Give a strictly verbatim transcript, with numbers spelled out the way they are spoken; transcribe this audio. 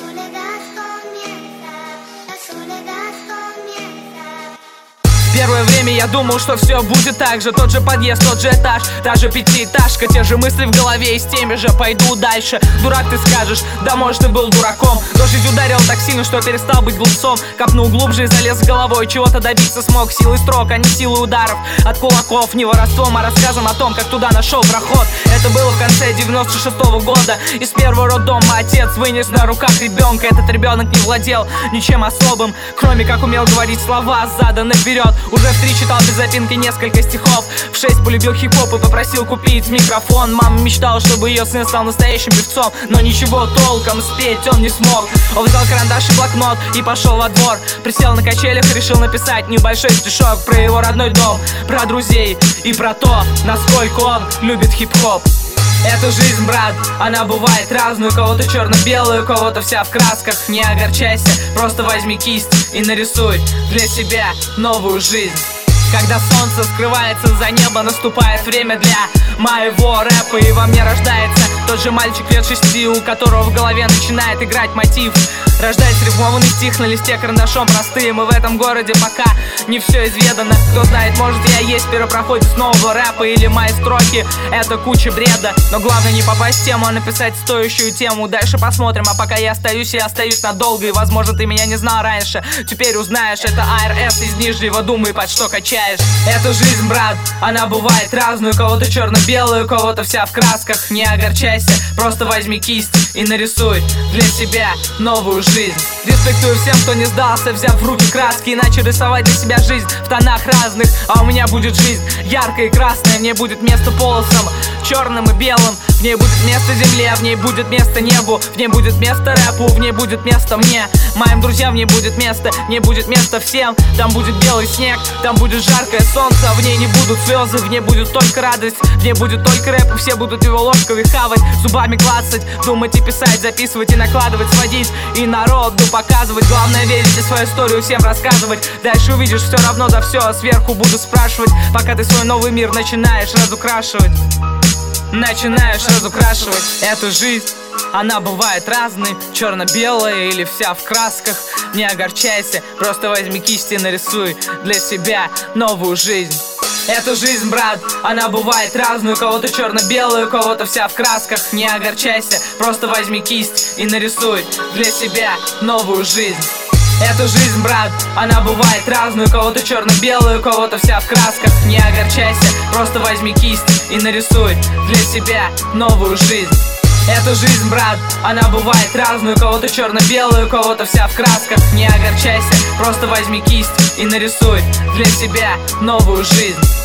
Первое время я думал, что все будет так же. Тот же подъезд, тот же этаж, та же пятиэтажка, те же мысли в голове, и с теми же пойду дальше. Дурак ты скажешь, да может ты был дураком. Но жизнь ударил так сильно, что перестал быть глупцом. Копнул глубже и залез с головой, чего-то добиться смог. Силой строк, а не силой ударов от кулаков. Не воровством, а рассказом о том, как туда нашел проход. Это было в конце девяносто шестого года. Из первого роддома отец вынес на руках ребенка. Этот ребенок не владел ничем особым, кроме как умел говорить слова заданные вперед. Уже в три читал без запинки несколько стихов. В шесть полюбил хип-хоп и попросил купить микрофон. Мама мечтала, чтобы ее сын стал настоящим певцом, но ничего толком спеть он не смог. Он взял карандаш и блокнот и пошел во двор. Присел на качелях и решил написать небольшой стишок про его родной дом, про друзей и про то, насколько он любит хип-хоп. Эта жизнь, брат, она бывает разную. У кого-то черно-белую, у кого-то вся в красках. Не огорчайся, просто возьми кисть и нарисуй для себя новую жизнь. Когда солнце скрывается за небо, наступает время для моего рэпа, и во мне рождается тот же мальчик лет шести, у которого в голове начинает играть мотив. Рождается рифмованный стих на листе карандашом простым, и в этом городе пока не все изведано. Кто знает, может я есть первопроходец нового рэпа, или мои строки — это куча бреда. Но главное не попасть в тему, а написать стоящую тему. Дальше посмотрим, а пока я остаюсь, я остаюсь надолго. И возможно ты меня не знал раньше, теперь узнаешь. Это А Р С из Нижнего, думай, под что качаешь. Эта жизнь, брат, она бывает разную. У кого-то черно-белую, у кого-то вся в красках. Не огорчайся, просто возьми кисть и нарисуй для себя новую жизнь. Респектую всем, кто не сдался, взяв в руки краски, иначе рисовать для себя жизнь в тонах разных. А у меня будет жизнь яркая и красная, в ней будет место полосам черным и белым. В ней будет место земле, в ней будет место небу, в ней будет место рэпу, в ней будет место мне, моим друзьям в ней будет место, в ней будет место всем. Там будет белый снег, там будет жаркое солнце, в ней не будут слезы, в ней будет только радость, в ней будет только рэп, и все будут его ложками хавать, зубами клацать, думать и писать, записывать и накладывать, сводить и народу показывать. Главное верить и свою историю всем рассказывать. Дальше увидишь все равно за все, а сверху буду спрашивать, пока ты свой новый мир начинаешь разукрашивать. Начинаешь разукрашивать. Эту жизнь, она бывает разной, черно-белая или вся в красках. Не огорчайся, просто возьми кисть и нарисуй для себя новую жизнь. Эту жизнь, брат, она бывает разную. У кого-то черно-белая, у кого-то вся в красках. Не огорчайся, просто возьми кисть и нарисуй для себя новую жизнь. Эту жизнь, брат, она бывает разную. У кого-то черно-белая, у кого-то вся в красках. Не огорчайся, просто возьми кисть и нарисуй для себя новую жизнь. Эту жизнь, брат, она бывает разную. У кого-то черно-белая, у кого-то вся в красках. Не огорчайся, просто возьми кисть и нарисуй для себя новую жизнь.